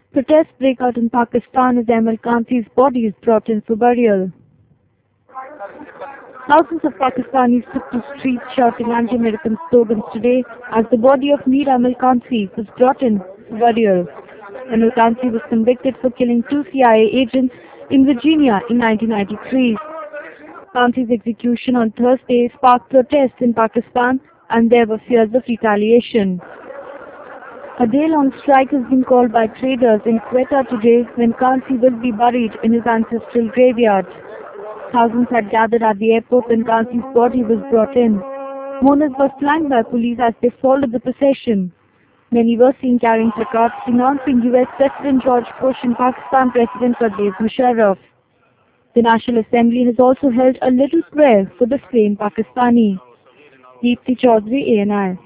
Protests break out in Pakistan as Amal Khansi's body is brought in for burial. Thousands of Pakistanis took to streets shouting anti-American slogans today as the body of Mir Amal Khansi was brought in for burial. Amal Khansi was convicted for killing two CIA agents in Virginia in 1993. Khansi's execution on Thursday sparked protests in Pakistan and there were fears of retaliation. A day-long strike has been called by traders in Quetta today when Khansi will be buried in his ancestral graveyard. Thousands had gathered at the airport when Khansi's body was brought in. Mourners were flanked by police as they followed the procession. Many were seen carrying placards denouncing US President George Bush and Pakistan President Pervez Musharraf. The National Assembly has also held a little prayer for the slain Pakistani. Deepthi Chaudhary, ANI.